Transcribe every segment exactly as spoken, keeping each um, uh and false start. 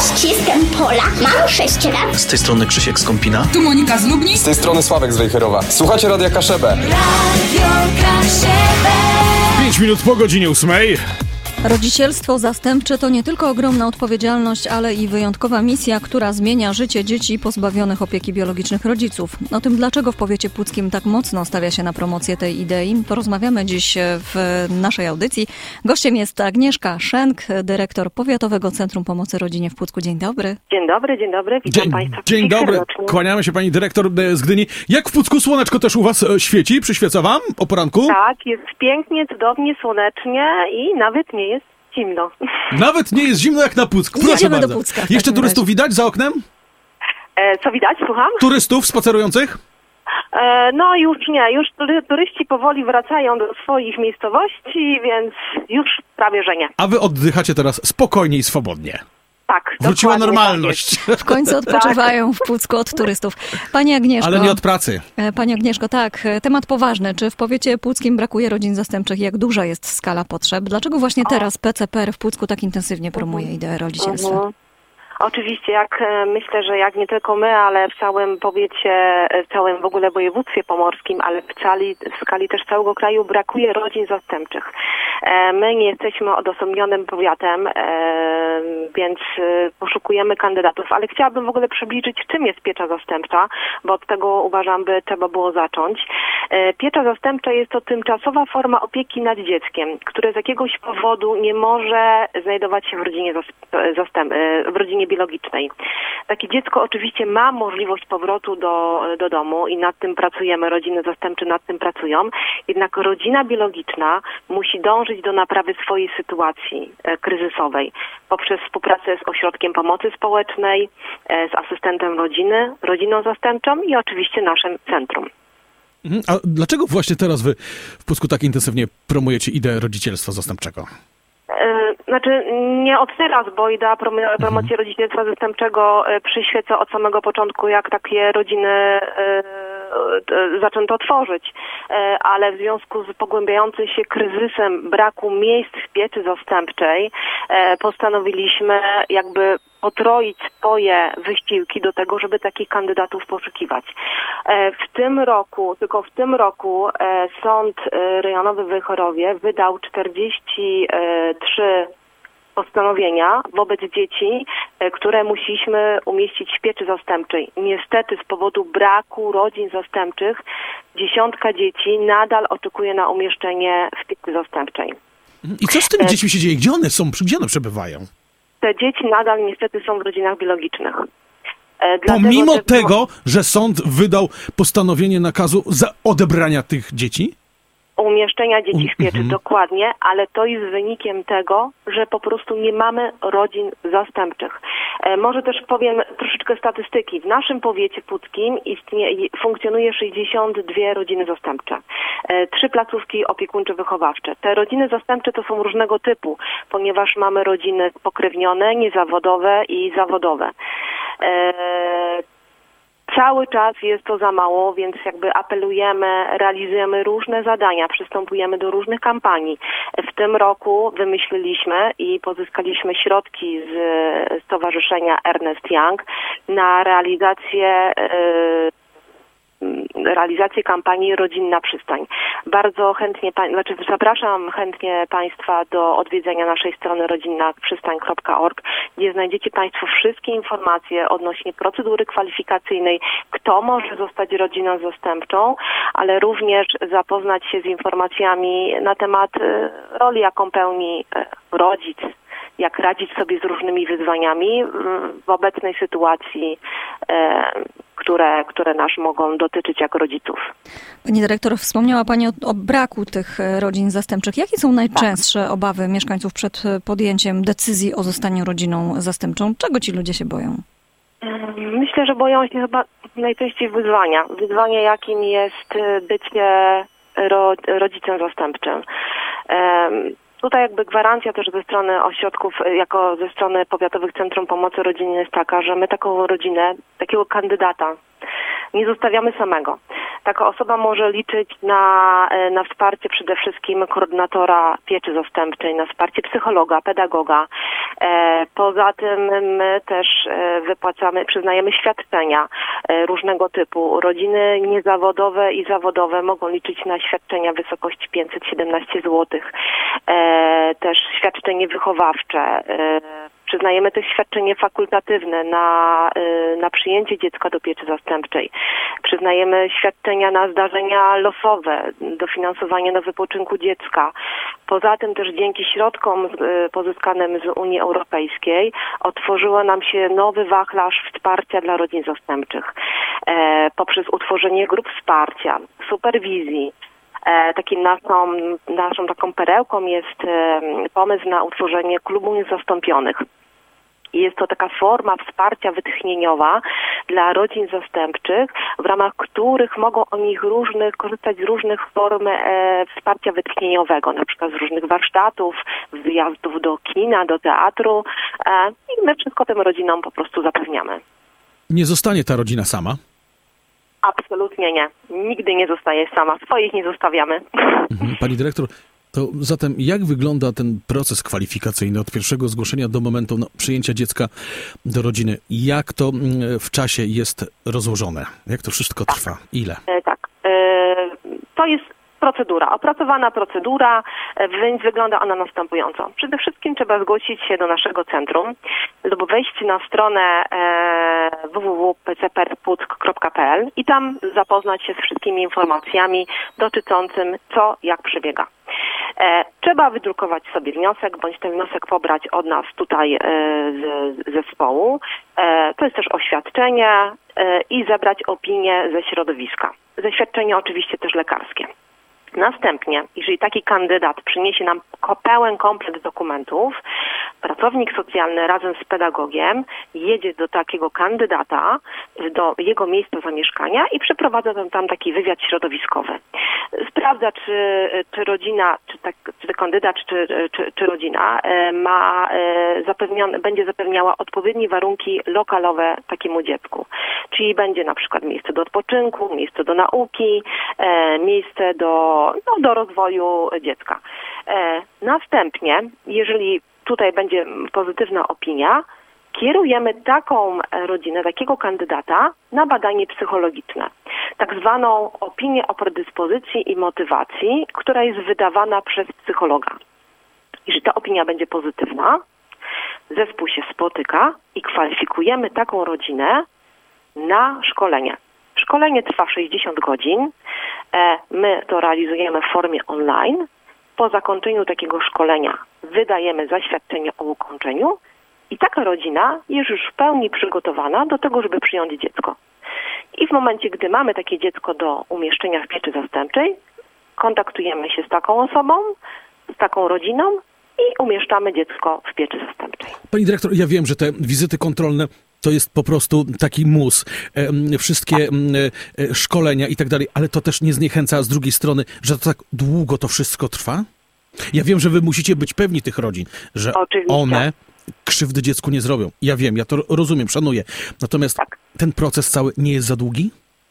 Jestem Pola, mam sześć lat. Z tej strony Krzysiek z Kąpina. Tu Monika z Lubni. Z tej strony Sławek z Wejherowa. Słuchacie Radia Kaszebę. Radio Kaszebę. Pięć minut po godzinie ósmej. Rodzicielstwo zastępcze to nie tylko ogromna odpowiedzialność, ale i wyjątkowa misja, która zmienia życie dzieci pozbawionych opieki biologicznych rodziców. O tym, dlaczego w powiecie puckim tak mocno stawia się na promocję tej idei, porozmawiamy dziś w naszej audycji. Gościem jest Agnieszka Szenk, dyrektor Powiatowego Centrum Pomocy Rodzinie w Pucku. Dzień dobry. Dzień dobry, dzień dobry. Witam Dzień, Państwa. dzień dobry. Serdecznie. Kłaniamy się pani dyrektor z Gdyni. Jak w Pucku słoneczko też u was świeci? Przyświeca wam o poranku? Tak, jest pięknie, cudownie, słonecznie i nawet nie jest zimno. Nawet nie jest zimno jak na Puck. Proszę Jedziemy bardzo. do Pucka w Jeszcze takim turystów razie. widać za oknem? E, co widać, słucham? Turystów spacerujących? E, no już nie, już tury, turyści powoli wracają do swoich miejscowości, więc już prawie że nie. A wy oddychacie teraz spokojnie i swobodnie. Tak, Wróciła dokładnie normalność. W końcu odpoczywają w Pucku od turystów. Pani Agnieszko. Ale nie od pracy. e, Pani Agnieszko, tak, e, temat poważny. Czy w powiecie puckim brakuje rodzin zastępczych? Jak duża jest skala potrzeb? Dlaczego właśnie teraz P C P R w Pucku tak intensywnie promuje ideę rodzicielstwa? Mhm. Oczywiście, jak e, myślę, że jak nie tylko my, ale w całym powiecie, e, w całym w ogóle województwie pomorskim, ale w skali, w skali też całego kraju brakuje rodzin zastępczych. E, My nie jesteśmy odosobnionym powiatem, e, więc e, poszukujemy kandydatów, ale chciałabym w ogóle przybliżyć, czym jest piecza zastępcza, bo od tego uważam, by trzeba było zacząć. E, Piecza zastępcza jest to tymczasowa forma opieki nad dzieckiem, które z jakiegoś powodu nie może znajdować się w rodzinie zas- zastęp- e, w rodzinie biologicznej. Takie dziecko oczywiście ma możliwość powrotu do, do domu i nad tym pracujemy, rodziny zastępcze nad tym pracują, jednak rodzina biologiczna musi dążyć do naprawy swojej sytuacji e, kryzysowej poprzez współpracę z ośrodkiem pomocy społecznej, e, z asystentem rodziny, rodziną zastępczą i oczywiście naszym centrum. Mhm. A dlaczego właśnie teraz wy w Pucku tak intensywnie promujecie ideę rodzicielstwa zastępczego? E, Znaczy nie od teraz, bo idea prom- promocji rodzicielstwa zastępczego e, przyświeca od samego początku, jak takie rodziny e, e, zaczęto tworzyć, e, ale w związku z pogłębiającym się kryzysem braku miejsc w pieczy zastępczej e, postanowiliśmy jakby potroić swoje wysiłki do tego, żeby takich kandydatów poszukiwać. E, W tym roku, tylko w tym roku e, Sąd e, Rejonowy w Wejherowie wydał czterdzieści trzy postanowienia wobec dzieci, e, które musieliśmy umieścić w pieczy zastępczej. Niestety z powodu braku rodzin zastępczych dziesiątka dzieci nadal oczekuje na umieszczenie w pieczy zastępczej. I co z tymi dziećmi się dzieje? Gdzie one są? Gdzie one przebywają? Te dzieci nadal niestety są w rodzinach biologicznych. E, dlatego Pomimo też- tego, że sąd wydał postanowienie nakazu za odebrania tych dzieci? umieszczenia dzieci w pieczy, Mhm. dokładnie, ale to jest wynikiem tego, że po prostu nie mamy rodzin zastępczych. E, może też powiem troszeczkę statystyki. W naszym powiecie puckim istnieje, funkcjonuje sześćdziesiąt dwie rodziny zastępcze. E, trzy placówki opiekuńczo-wychowawcze. Te rodziny zastępcze to są różnego typu, ponieważ mamy rodziny spokrewnione, niezawodowe i zawodowe. E, Cały czas jest to za mało, więc jakby apelujemy, realizujemy różne zadania, przystępujemy do różnych kampanii. W tym roku wymyśliliśmy i pozyskaliśmy środki z Stowarzyszenia Ernest Young na realizację realizację kampanii Rodzinna Przystań. Bardzo chętnie, znaczy zapraszam chętnie Państwa do odwiedzenia naszej strony rodzinna przystań kropka org, gdzie znajdziecie Państwo wszystkie informacje odnośnie procedury kwalifikacyjnej, kto może zostać rodziną zastępczą, ale również zapoznać się z informacjami na temat roli, jaką pełni rodzic, jak radzić sobie z różnymi wyzwaniami w obecnej sytuacji, e, które, które nas mogą dotyczyć jako rodziców. Pani dyrektor, wspomniała Pani o, o braku tych rodzin zastępczych. Jakie są najczęstsze tak. obawy mieszkańców przed podjęciem decyzji o zostaniu rodziną zastępczą? Czego ci ludzie się boją? Myślę, że boją się chyba najczęściej wyzwania. Wyzwanie, jakim jest bycie ro, rodzicem zastępczym. Um, Tutaj jakby gwarancja też ze strony ośrodków, jako ze strony Powiatowych Centrum Pomocy Rodziny jest taka, że my taką rodzinę, takiego kandydata nie zostawiamy samego. Taka osoba może liczyć na, na wsparcie przede wszystkim koordynatora pieczy zastępczej, na wsparcie psychologa, pedagoga. Poza tym my też wypłacamy, przyznajemy świadczenia różnego typu. Rodziny niezawodowe i zawodowe mogą liczyć na świadczenia w wysokości pięćset siedemnaście złotych. Też świadczenie wychowawcze. Przyznajemy też świadczenie fakultatywne na, na przyjęcie dziecka do pieczy zastępczej. Przyznajemy świadczenia na zdarzenia losowe, dofinansowanie na wypoczynku dziecka. Poza tym też dzięki środkom pozyskanym z Unii Europejskiej otworzyło nam się nowy wachlarz wsparcia dla rodzin zastępczych. E, poprzez utworzenie grup wsparcia, superwizji. E, takim naszą, naszą taką perełką jest e, pomysł na utworzenie klubu niezastąpionych. I jest to taka forma wsparcia wytchnieniowa dla rodzin zastępczych, w ramach których mogą oni różnych, korzystać z różnych form e, wsparcia wytchnieniowego, na przykład z różnych warsztatów, wyjazdów do kina, do teatru e, i my wszystko tym rodzinom po prostu zapewniamy. Nie zostanie ta rodzina sama? Absolutnie nie. Nigdy nie zostaje sama. Swoich nie zostawiamy. Mhm. Pani dyrektor, to zatem jak wygląda ten proces kwalifikacyjny od pierwszego zgłoszenia do momentu no, przyjęcia dziecka do rodziny? Jak to w czasie jest rozłożone? Jak to wszystko trwa? Ile? E, tak. E, to jest procedura, opracowana procedura, więc wygląda ona następująco. Przede wszystkim trzeba zgłosić się do naszego centrum lub wejść na stronę w w w kropka p c p r puck kropka p l i tam zapoznać się z wszystkimi informacjami dotyczącymi co, jak przebiega. E, trzeba wydrukować sobie wniosek, bądź ten wniosek pobrać od nas tutaj e, z zespołu. E, to jest też oświadczenie e, i zebrać opinię ze środowiska. Zaświadczenie oczywiście też lekarskie. Następnie, jeżeli taki kandydat przyniesie nam pełen komplet dokumentów, pracownik socjalny razem z pedagogiem jedzie do takiego kandydata, do jego miejsca zamieszkania i przeprowadza tam, tam taki wywiad środowiskowy. Sprawdza, czy, czy rodzina, czy, tak, czy kandydat, czy, czy, czy rodzina ma zapewnione, będzie zapewniała odpowiednie warunki lokalowe takiemu dziecku. Czyli będzie na przykład miejsce do odpoczynku, miejsce do nauki, miejsce do No, do rozwoju dziecka. E, następnie, jeżeli tutaj będzie pozytywna opinia, kierujemy taką rodzinę, takiego kandydata na badanie psychologiczne. Tak zwaną opinię o predyspozycji i motywacji, która jest wydawana przez psychologa. Jeżeli ta opinia będzie pozytywna, zespół się spotyka i kwalifikujemy taką rodzinę na szkolenie. Szkolenie trwa sześćdziesiąt godzin. My to realizujemy w formie online. Po zakończeniu takiego szkolenia wydajemy zaświadczenie o ukończeniu i taka rodzina jest już w pełni przygotowana do tego, żeby przyjąć dziecko. I w momencie, gdy mamy takie dziecko do umieszczenia w pieczy zastępczej, kontaktujemy się z taką osobą, z taką rodziną i umieszczamy dziecko w pieczy zastępczej. Pani dyrektor, ja wiem, że te wizyty kontrolne to jest po prostu taki mus, e, wszystkie e, szkolenia i tak dalej, ale to też nie zniechęca z drugiej strony, że to tak długo to wszystko trwa? Ja wiem, że wy musicie być pewni tych rodzin, że Oczywiście. one krzywdy dziecku nie zrobią. Ja wiem, ja to rozumiem, szanuję. Natomiast tak. ten proces cały nie jest za długi?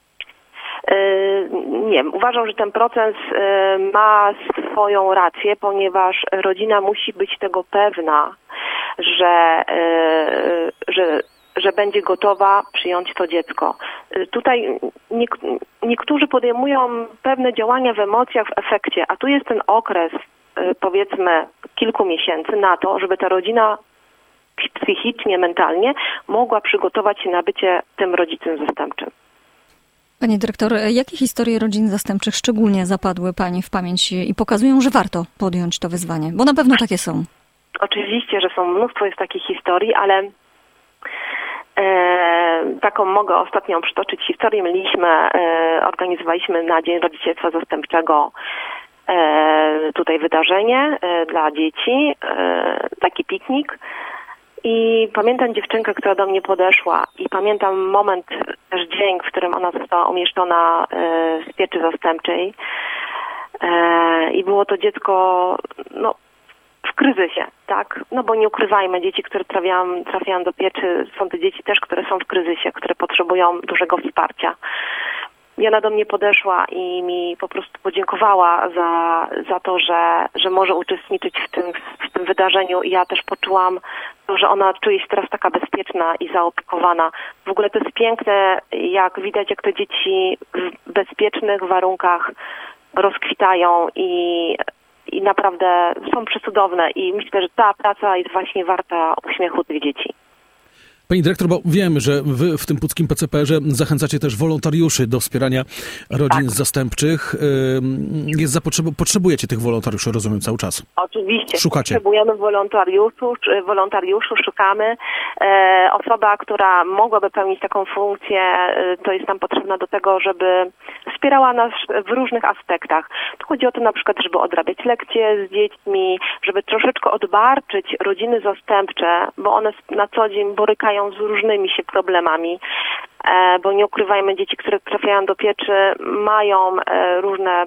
Nie, uważam, że ten proces ma swoją rację, ponieważ rodzina musi być tego pewna, że, że, że będzie gotowa przyjąć to dziecko. Tutaj niek- niektórzy podejmują pewne działania w emocjach, w efekcie, a tu jest ten okres, powiedzmy, kilku miesięcy na to, żeby ta rodzina psychicznie, mentalnie mogła przygotować się na bycie tym rodzicem zastępczym. Pani dyrektor, jakie historie rodzin zastępczych szczególnie zapadły Pani w pamięć i pokazują, że warto podjąć to wyzwanie? Bo na pewno takie są. Oczywiście, że są mnóstwo jest takich historii, ale e, taką mogę ostatnią przytoczyć historię. Mieliśmy, e, organizowaliśmy na Dzień Rodzicielstwa Zastępczego e, tutaj wydarzenie e, dla dzieci, e, taki piknik. I pamiętam dziewczynkę, która do mnie podeszła i pamiętam moment, też dzień, w którym ona została umieszczona w pieczy zastępczej i było to dziecko no, w kryzysie, tak? No bo nie ukrywajmy, dzieci, które trafiają, trafiają do pieczy, są to dzieci też, które są w kryzysie, które potrzebują dużego wsparcia. Jana do mnie podeszła i mi po prostu podziękowała za, za to, że, że może uczestniczyć w tym, w tym wydarzeniu. I ja też poczułam to, że ona czuje się teraz taka bezpieczna i zaopiekowana. W ogóle to jest piękne, jak widać, jak te dzieci w bezpiecznych warunkach rozkwitają i, i naprawdę są przecudowne. I myślę, że ta praca jest właśnie warta uśmiechu tych dzieci. Pani dyrektor, bo wiemy, że wy w tym Puckim P C P R-ze zachęcacie też wolontariuszy do wspierania rodzin Tak. zastępczych. Jest zapotrzeb- potrzebujecie tych wolontariuszy, rozumiem, cały czas. Oczywiście. Szukacie. Potrzebujemy wolontariuszy, wolontariuszy szukamy. E, osoba, która mogłaby pełnić taką funkcję, e, to jest nam potrzebna do tego, żeby wspierała nas w różnych aspektach. Tu chodzi o to na przykład, żeby odrabiać lekcje z dziećmi, żeby troszeczkę odbarczyć rodziny zastępcze, bo one na co dzień borykają z różnymi się problemami. E, bo nie ukrywajmy, dzieci, które trafiają do pieczy, mają e, różne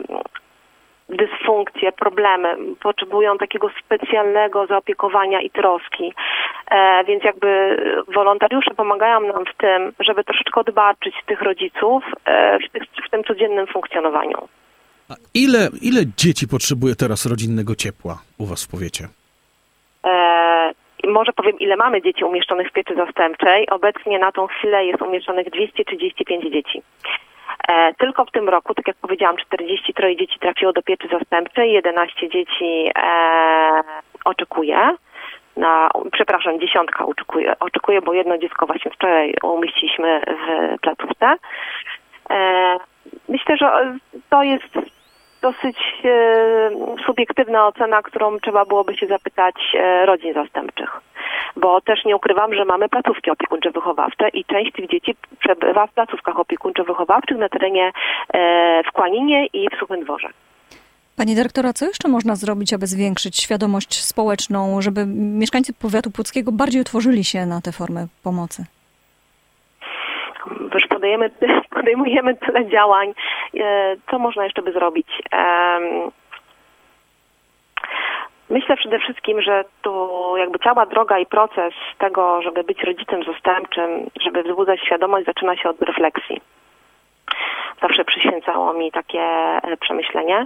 dysfunkcje, problemy, potrzebują takiego specjalnego zaopiekowania i troski. E, więc jakby wolontariusze pomagają nam w tym, żeby troszeczkę odbarczyć tych rodziców e, w, tych, w tym codziennym funkcjonowaniu. A ile, ile dzieci potrzebuje teraz rodzinnego ciepła u was w powiecie? E, może powiem, ile mamy dzieci umieszczonych w pieczy zastępczej. Obecnie na tą chwilę jest umieszczonych dwieście trzydzieści pięć dzieci. E, tylko w tym roku, tak jak powiedziałam, czterdzieści trzy dzieci trafiło do pieczy zastępczej, jedenaście dzieci e, oczekuje. Na, przepraszam, dziesiątka oczekuje, oczekuje, bo jedno dziecko właśnie wczoraj umieściliśmy w placówce. E, myślę, że to jest dosyć e, subiektywna ocena, którą trzeba byłoby się zapytać e, rodzin zastępczych. Bo też nie ukrywam, że mamy placówki opiekuńczo-wychowawcze i część tych dzieci przebywa w placówkach opiekuńczo-wychowawczych na terenie e, w Kłaninie i w Suchym Dworze. Pani dyrektora, co jeszcze można zrobić, aby zwiększyć świadomość społeczną, żeby mieszkańcy powiatu puckiego bardziej otworzyli się na te formy pomocy? Już podejmujemy, podejmujemy tyle działań. Co można jeszcze by zrobić? Myślę przede wszystkim, że tu jakby cała droga i proces tego, żeby być rodzicem zastępczym, żeby wzbudzać świadomość, zaczyna się od refleksji. Zawsze przyświęcało mi takie przemyślenie.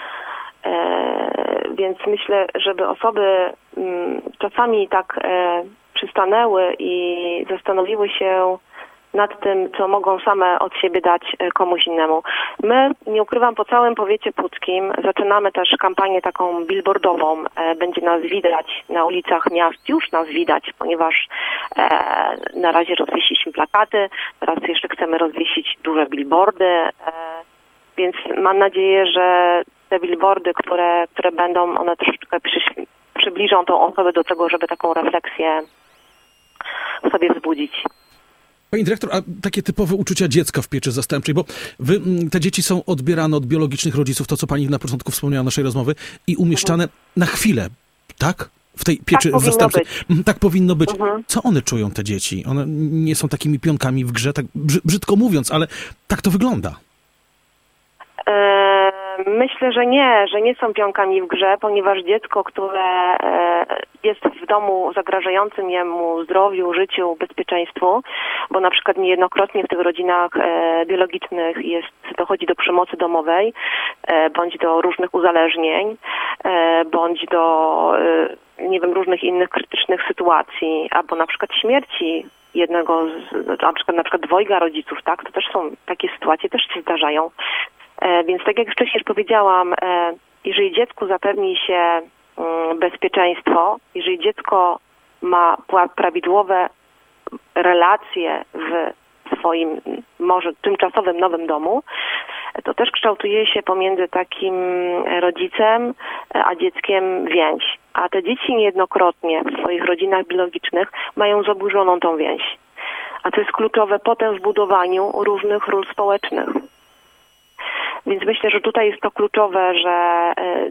Więc myślę, żeby osoby czasami tak przystanęły i zastanowiły się nad tym, co mogą same od siebie dać komuś innemu. My, nie ukrywam, po całym powiecie puckim zaczynamy też kampanię taką billboardową. Będzie nas widać na ulicach miast, już nas widać, ponieważ e, na razie rozwiesiliśmy plakaty, teraz jeszcze chcemy rozwiesić duże billboardy, e, więc mam nadzieję, że te billboardy, które, które będą, one troszeczkę przysz- przybliżą tą osobę do tego, żeby taką refleksję sobie wzbudzić. Pani dyrektor, a takie typowe uczucia dziecka w pieczy zastępczej, bo wy, te dzieci są odbierane od biologicznych rodziców, to co pani na początku wspomniała naszej rozmowy, i umieszczane mhm. na chwilę, tak? W tej pieczy tak zastępczej. Być. Tak powinno być. Mhm. Co one czują, te dzieci? One nie są takimi pionkami w grze, tak brzydko mówiąc, ale tak to wygląda. Myślę, że nie, że nie są pionkami w grze, ponieważ dziecko, które jest w domu zagrażającym jemu zdrowiu, życiu, bezpieczeństwu, bo na przykład niejednokrotnie w tych rodzinach biologicznych jest, dochodzi do przemocy domowej, bądź do różnych uzależnień, bądź do, nie wiem, różnych innych krytycznych sytuacji, albo na przykład śmierci jednego, z, na przykład, na przykład dwojga rodziców, tak? To też są takie sytuacje, też się zdarzają. Więc tak jak wcześniej już powiedziałam, jeżeli dziecku zapewni się bezpieczeństwo, jeżeli dziecko ma prawidłowe relacje w swoim może tymczasowym nowym domu, to też kształtuje się pomiędzy takim rodzicem a dzieckiem więź. A te dzieci niejednokrotnie w swoich rodzinach biologicznych mają zaburzoną tą więź. A to jest kluczowe potem w budowaniu różnych ról społecznych. Więc myślę, że tutaj jest to kluczowe, że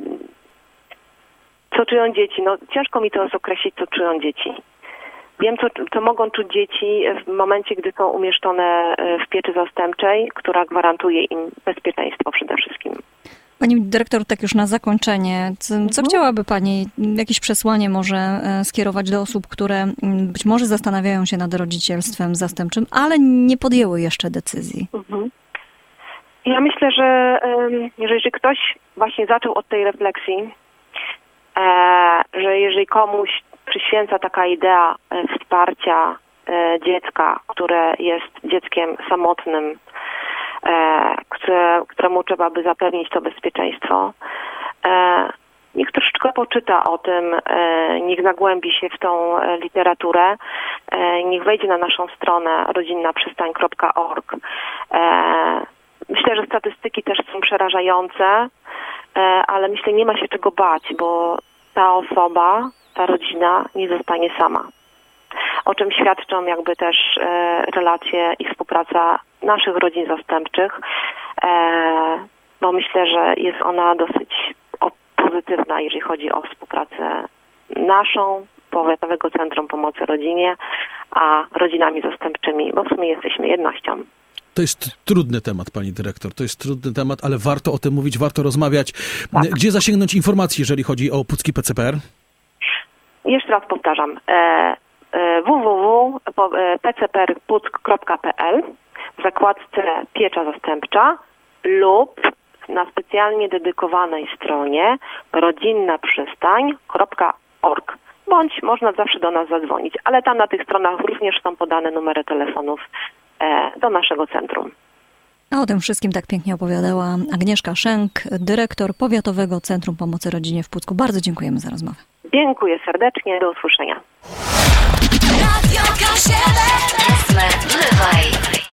co czują dzieci. No ciężko mi to określić, co czują dzieci. Wiem, co, co mogą czuć dzieci w momencie, gdy są umieszczone w pieczy zastępczej, która gwarantuje im bezpieczeństwo przede wszystkim. Pani dyrektor, tak już na zakończenie, co, co mhm. chciałaby Pani, jakieś przesłanie może skierować do osób, które być może zastanawiają się nad rodzicielstwem zastępczym, ale nie podjęły jeszcze decyzji? Mhm. Ja myślę, że um, jeżeli ktoś właśnie zaczął od tej refleksji, e, że jeżeli komuś przyświęca taka idea e, wsparcia e, dziecka, które jest dzieckiem samotnym, e, które, któremu trzeba by zapewnić to bezpieczeństwo, e, niech troszeczkę poczyta o tym, e, niech zagłębi się w tą e, literaturę, e, niech wejdzie na naszą stronę rodzinna przystań kropka org. E, myślę, że statystyki też są przerażające, e, ale myślę, nie ma się czego bać, bo ta osoba, ta rodzina nie zostanie sama. O czym świadczą jakby też e, relacje i współpraca naszych rodzin zastępczych, e, bo myślę, że jest ona dosyć pozytywna, jeżeli chodzi o współpracę naszą, Powiatowego Centrum Pomocy Rodzinie, a rodzinami zastępczymi, bo w sumie jesteśmy jednością. To jest trudny temat, pani dyrektor, to jest trudny temat, ale warto o tym mówić, warto rozmawiać. Tak. Gdzie zasięgnąć informacji, jeżeli chodzi o Pucki P C P R? Jeszcze raz powtarzam, e, e, w w w kropka p c p r puck kropka p l w zakładce Piecza Zastępcza lub na specjalnie dedykowanej stronie rodzinna przystań kropka org, bądź można zawsze do nas zadzwonić, ale tam na tych stronach również są podane numery telefonów e, do naszego centrum. A o tym wszystkim tak pięknie opowiadała Agnieszka Szenk, dyrektor Powiatowego Centrum Pomocy Rodzinie w Pucku. Bardzo dziękujemy za rozmowę. Dziękuję serdecznie, do usłyszenia. Radio K siedem.